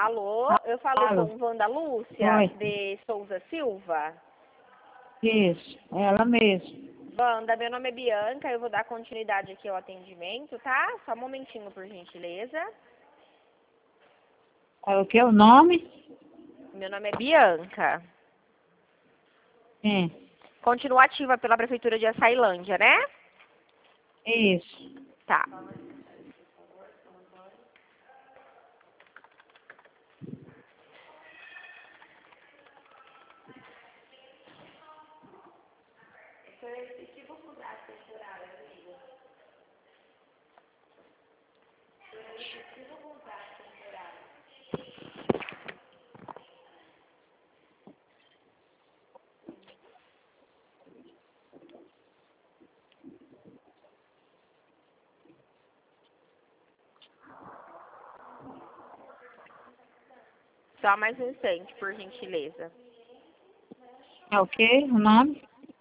Alô, eu falo Alô. com Wanda Lúcia, Oi. de Souza Silva. Isso, ela mesmo. Wanda, meu nome é Bianca, eu vou dar continuidade aqui ao atendimento, tá? Só um momentinho, por gentileza. É o que o nome? Meu nome é Bianca. Sim, Continua ativa pela Prefeitura de Açailândia, né? isso. Tá. Só mais um instante, por gentileza. É o que o nome?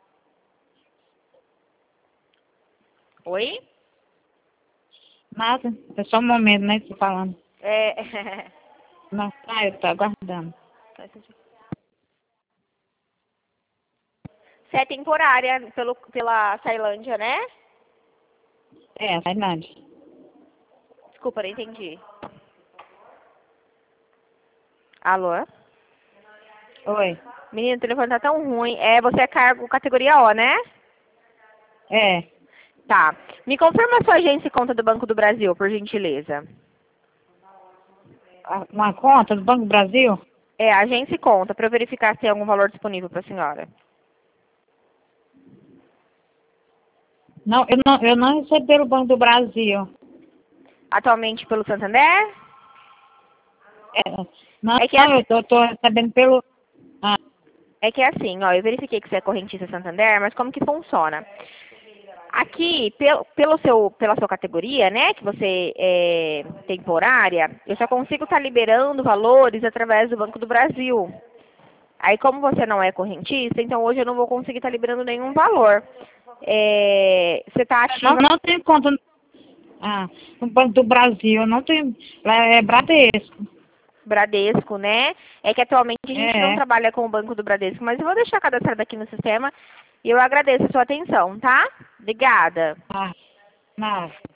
Oi? Nada, é só um momento, né, você falando. É... Não, tá, eu tô aguardando. Você é temporária pela Açailândia, né? É, Tailândia. Desculpa, não entendi. Alô? Oi. Menino, o telefone tá tão ruim. Você é cargo categoria O, né? É, Tá. Me confirma a sua agência e conta do Banco do Brasil, por gentileza. uma conta do Banco do Brasil? É, agência e conta, para eu verificar se tem algum valor disponível para a senhora. Não, eu não recebi pelo Banco do Brasil. Atualmente pelo Santander? É, não, É que, eu tô recebendo pelo... Ah, é assim, ó, eu verifiquei que você é correntista Santander, mas como que funciona? Aqui, pela sua categoria, né, que você é temporária, eu só consigo estar liberando valores através do Banco do Brasil. Aí, como você não é correntista, então hoje eu não vou conseguir estar liberando nenhum valor. Você está ativa não tenho conta no Banco do Brasil, não tenho... Lá é Bradesco. Bradesco, né? É que atualmente a gente não É, trabalha com o Banco do Bradesco, mas eu vou deixar cadastrado aqui no sistema e eu agradeço a sua atenção, tá? Obrigada. nada.